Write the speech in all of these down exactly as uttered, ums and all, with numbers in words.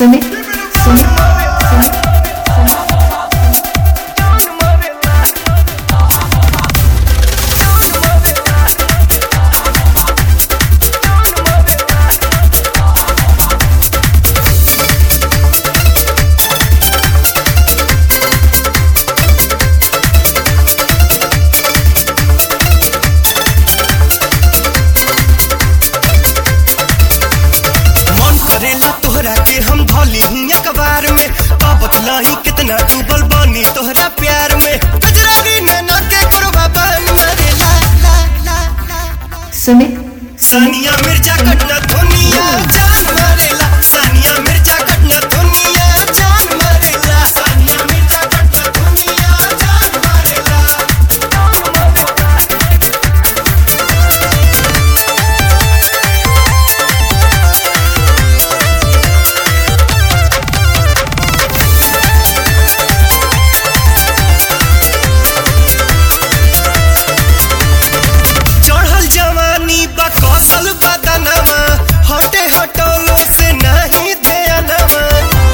सुमित सुमित सुमित हम धोली ही अखबार में पापत लाई कितना डूबल बानी तोहरा प्यार में गजरारी नैना के करवा बन मरे ला ला ला ला सुमित सानिया मिर्जा कटना दुनिया जान मरेला सानिया मिर्जा कटना दुनिया जान मरेला सानिया मिर्जा कटना दुनिया जान मरेला कौशल बदनमा हटे हटोलो से नहीं ध्यानमा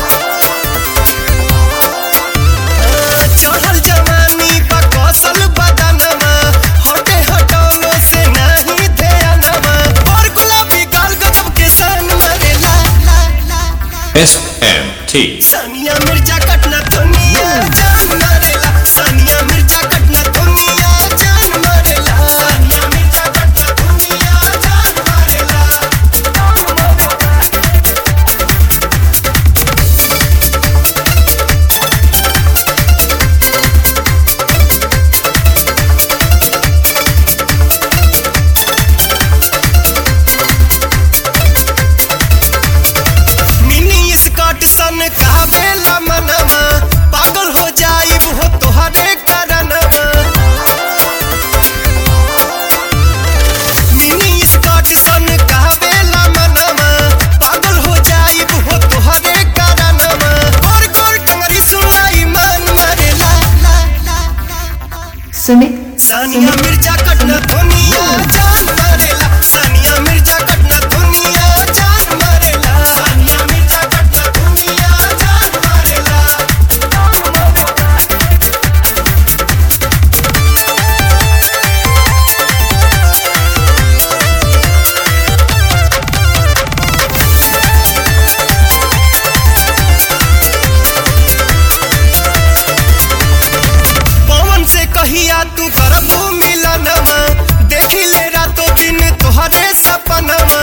चढ़ल जवानी बा कौशल बदनमा हटे हटोलो से नहीं ध्यानमा और गुलाबी गाल गजब के सन मरे ला ला ला S M T Sania Mirza कटना दुनिया जान मरेला सानिया मिर्जा कटना दुनिया जान मरेला सानिया मिर्जा कटना दुनिया जान मरेला मिनी स्कर्ट सन का बेला मनवा पागल हो जाई वो तोहरे करनवा मिनी स्कर्ट सन का बेला मनवा पागल हो जाई वो तोहरे करनवा गोर गोर टंगरी सुनाई मन मरे ला ला ला सुमित सानिया मिर्जा कटना दुनिया जान मरेला सानिया मिर्जा कटना दुनिया जान मरेला सानिया मिर्जा कटना दुनिया जान मरेला पवन से कहिया तू करबू मिलनवा देखी ले रातों दिन तोहरे सपनवा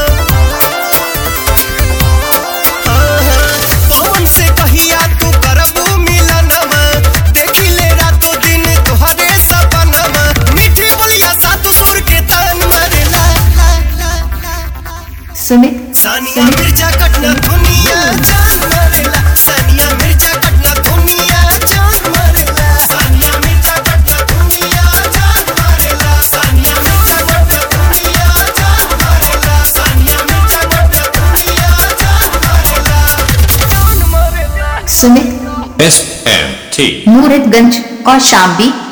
हाँ, हाँ, पवन से कहिया तू करबू मिलनवा देखी ले रातों दिन तोहरे सपनवा मीठी बोलिया सात सुर के तान मरे ला ला ला ला सुमित सानिया मिर्जा कटना दुनिया जान मरेला सानिया मिर्जा कटना दुनिया जान मरेला सानिया मिर्जा कटना दुनिया जान मरेला सानिया मिर्जा कटना दुनिया जान मरेला सानिया मिर्जा कटना दुनिया जान मरेला जान मरेला Sumit S M T Muratganj और शामली